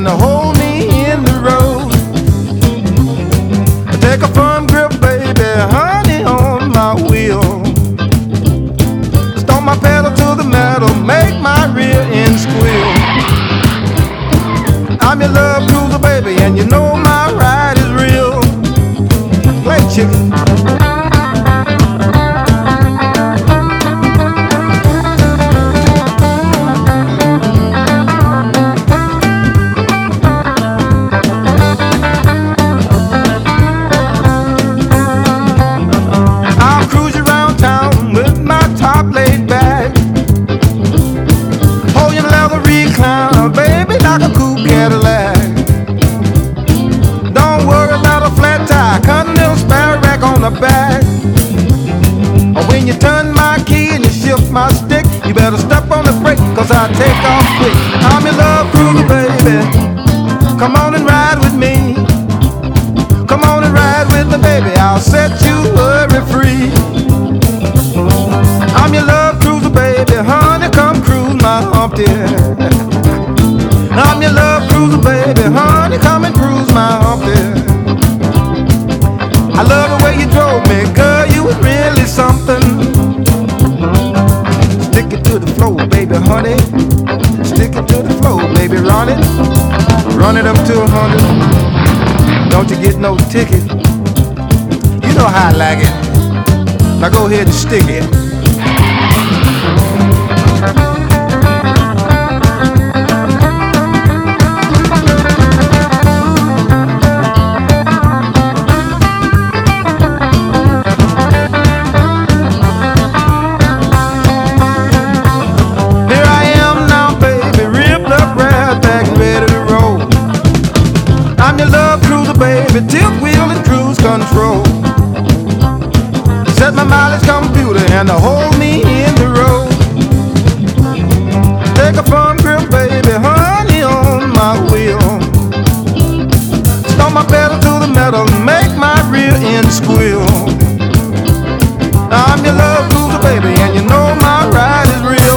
and hold me in the road. Take a firm grip, baby, honey, on my wheel. Stomp my pedal to the metal, make my rear end squeal. I'm your love cruiser, baby, and you know my ride is real. Play, chicken. Like a coupe Cadillac. Don't worry about a flat tire, Continental spare rack on the back. Or when you turn my key and you shift my stick, you better step on the brake, cause I take off quick. I'm your love cruiser, baby. Come on and ride with me. Come on and ride with me, baby. I'll set you worry free. I'm your love cruiser, baby. Honey, come cruise my Humpty. I'm your love cruiser, baby, honey, come and cruise my Humpty. I love the way you drove me, girl, you was really something. Stick it to the floor, baby, honey. Stick it to the floor, baby, run it up to 100. Don't you get no ticket? You know how I like it. Now go ahead and stick it. I'm your love cruiser, baby, tilt wheel and cruise control. Set my mileage computer and hold me in the road. Take a firm grip, baby, honey, on my wheel. Stomp my pedal to the metal, make my rear end squeal. I'm your love cruiser, baby, and you know my ride is real.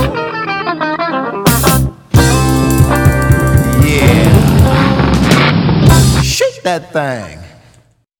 Yeah. Shake that thing.